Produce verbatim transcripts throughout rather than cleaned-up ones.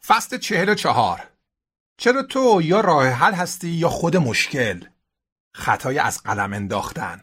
فصل چهل و چهار. چرا تو یا راه حل هستی یا خود مشکل؟ خطای از قلم انداختن.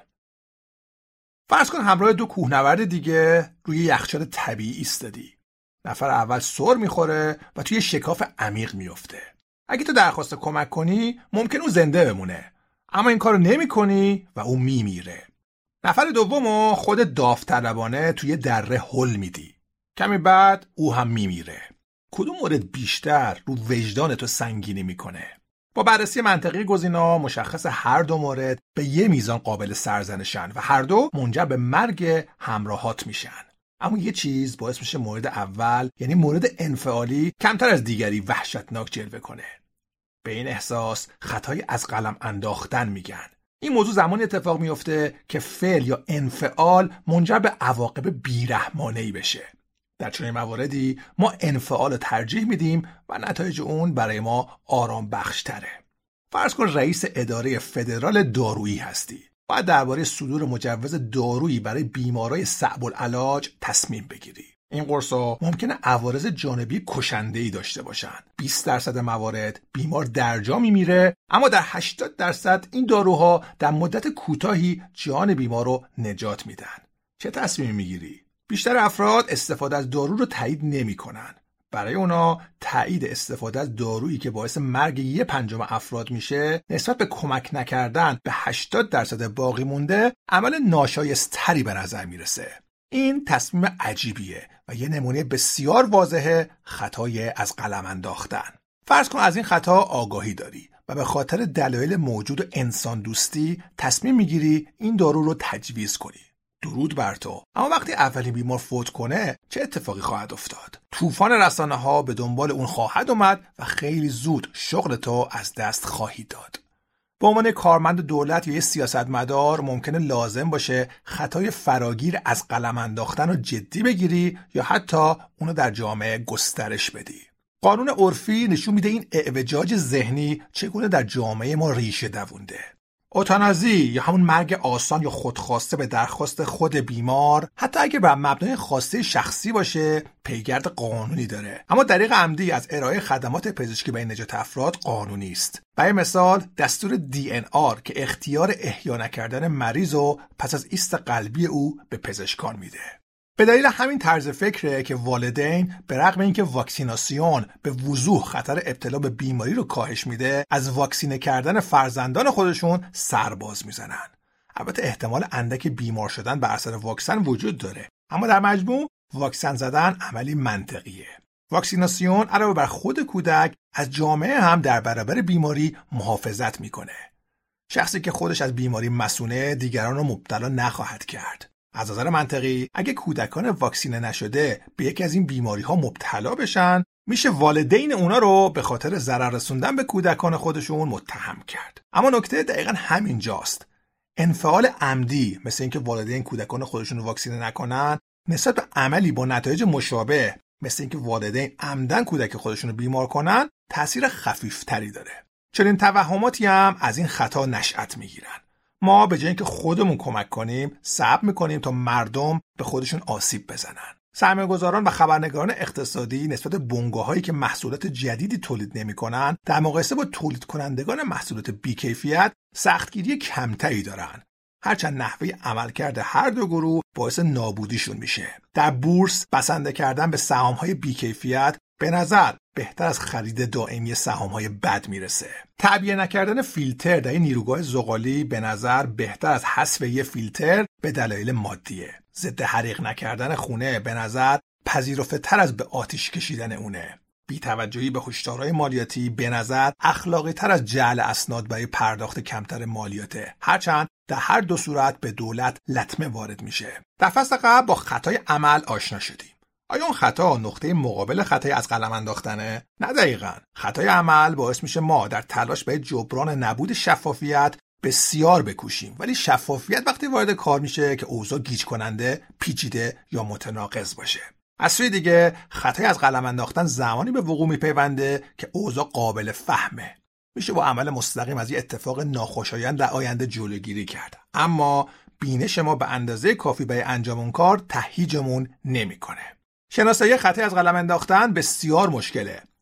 فرض کن همراه دو کوهنورد دیگه روی یخچال طبیعی ایستادی. نفر اول سر میخوره و توی شکاف عمیق میفته. اگه تو درخواست کمک کنی ممکن اون زنده بمونه، اما این کارو نمی‌کنی و اون میمیره. نفر دومو خود داوطلبانه توی دره هل میدی. کمی بعد او هم میمیره. کدوم مورد بیشتر رو وجدان تو سنگینی میکنه؟ با بررسی منطقی گزینا مشخص هر دو مورد به یه میزان قابل سرزنشن و هر دو منجر به مرگ همراهات میشن. اما یه چیز باعث میشه مورد اول، یعنی مورد انفعالی، کمتر از دیگری وحشتناک جلوه کنه. به این احساس خطای از قلم انداختن میگن. این موضوع زمانی اتفاق میفته که فعل یا انفعال منجر به عواقب بیرحمانه‌ای بشه. در چنین مواردی ما انفعال رو ترجیح میدیم و نتایج اون برای ما آرام بخش تره. فرض کن رئیس اداره فدرال دارویی هستی. باید درباره صدور مجوز دارویی برای بیمارای صعب العلاج تصمیم بگیری. این قرصا ممکنه عوارض جانبی کشنده‌ای داشته باشن. بیست درصد موارد بیمار درجا میمیره، اما در هشتاد درصد این داروها در مدت کوتاهی جان بیمار رو نجات میدن. چه تصمیمی میگیری؟ بیشتر افراد استفاده از دارو رو تایید نمی‌کنن. برای اونا تایید استفاده از دارویی که باعث مرگ یه پنجم افراد میشه نسبت به کمک نکردن به هشتاد درصد باقی مونده عمل ناشایستری به نظر میرسه. این تصمیم عجیبیه و یه نمونه بسیار واضحه خطای از قلم انداختن. فرض کن از این خطا آگاهی داری و به خاطر دلایل موجود و انسان دوستی تصمیم میگیری این دارو رو تجویز کنی. درود بر تو. اما وقتی اولین بیمار فوت کنه چه اتفاقی خواهد افتاد؟ طوفان رسانه ها به دنبال اون خواهد اومد و خیلی زود شغل تو از دست خواهی داد. به عنوان کارمند دولت یا یه سیاستمدار ممکنه لازم باشه خطای فراگیر از قلم انداختن رو جدی بگیری یا حتی اونو در جامعه گسترش بدی. قانون عرفی نشون میده این اعوجاج ذهنی چگونه در جامعه ما ریشه دوونده. اوتانازی یا همون مرگ آسان یا خودخواسته به درخواست خود بیمار، حتی اگه بر مبنای خواسته شخصی باشه، پیگرد قانونی داره، اما دریغ عمدی از ارائه خدمات پزشکی برای نجات افراد قانونی است. برای مثال دستور دی ان آر که اختیار احیا نکردن مریض رو پس از ایست قلبی او به پزشکان میده. به دلیل همین طرز فکره که والدین به رغم اینکه واکسیناسیون به وضوح خطر ابتلا به بیماری رو کاهش میده، از واکسینه کردن فرزندان خودشون سرباز میزنن. البته احتمال اندک بیمار شدن بر اثر واکسن وجود داره، اما در مجموع واکسن زدن عملی منطقیه. واکسیناسیون علاوه بر خود کودک از جامعه هم در برابر بیماری محافظت میکنه. شخصی که خودش از بیماری مسئوله دیگران رو مبتلا نخواهد کرد. از نظر منطقی اگه کودکان واکسینه نشده به یکی از این بیماری ها مبتلا بشن، میشه والدین اونا رو به خاطر ضرر رسوندن به کودکان خودشون متهم کرد. اما نکته دقیقاً همین جاست. انفعال عمدی مثل اینکه والدین کودکان خودشون رو واکسینه نکنن نسبت به عملی با نتایج مشابه مثل اینکه والدین عمدن کودک خودشون رو بیمار کنن تأثیر خفیفتری داره. چنین توهماتی هم از این خطا نشأت میگیرن. ما به جای اینکه خودمون کمک کنیم، صبر میکنیم تا مردم به خودشون آسیب بزنن. سرمایه‌گذاران و خبرنگاران اقتصادی نسبت به بنگاهایی که محصولات جدیدی تولید نمی‌کنن، در مقایسه با تولید کنندگان محصولات بی‌کیفیت سختگیری کمتری دارن. هرچند نحوه عملکرد هر دو گروه باعث نابودیشون میشه. در بورس بسنده کردن به سهام‌های بی‌کیفیت به نظر بهتر از خرید دائمی سهام‌های بد میرسه. تعبیه نکردن فیلتر در نیروگاه زغالی به نظر بهتر از حذف یه فیلتر به دلایل مادیه. ضد حریق نکردن خونه به نظر پذیرفته‌تر از به آتش کشیدن اونه. بی‌توجهی به هشدارهای مالیاتی به نظر اخلاقی‌تر از جعل اسناد برای پرداخت کمتر مالیاته. هرچند در هر دو صورت به دولت لطمه وارد میشه. در فصل قبل با خطای عمل آشنا شدیم. آیا اون خطا نقطه مقابل خطای از قلم انداختنه؟ نه دقیقاً. خطای عمل باعث میشه ما در تلاش برای جبران نبود شفافیت بسیار بکوشیم، ولی شفافیت وقتی وارد کار میشه که اوضاع گیج کننده، پیچیده یا متناقض باشه. از سوی دیگه خطای از قلم انداختن زمانی به وقوع میپیونده که اوضاع قابل فهمه. میشه با عمل مستقیم از یه اتفاق ناخوشایند در آینده جلوگیری کرد. اما بینش ما به اندازه کافی برای انجام اون کار تهییجمون نمیکنه. شناسایی خطای از قلم انداختن بسیار مشکله.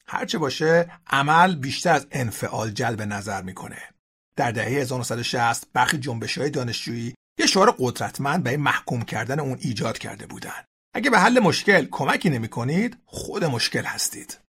هرچه باشه عمل بیشتر از انفعال جلب نظر میکنه. در دهه هزار و نهصد و شصت برخی جنبش‌های دانشجویی یه شعار قدرتمند برای محکوم کردن اون ایجاد کرده بودن: اگه به حل مشکل کمکی نمی‌کنید، خود مشکل هستید.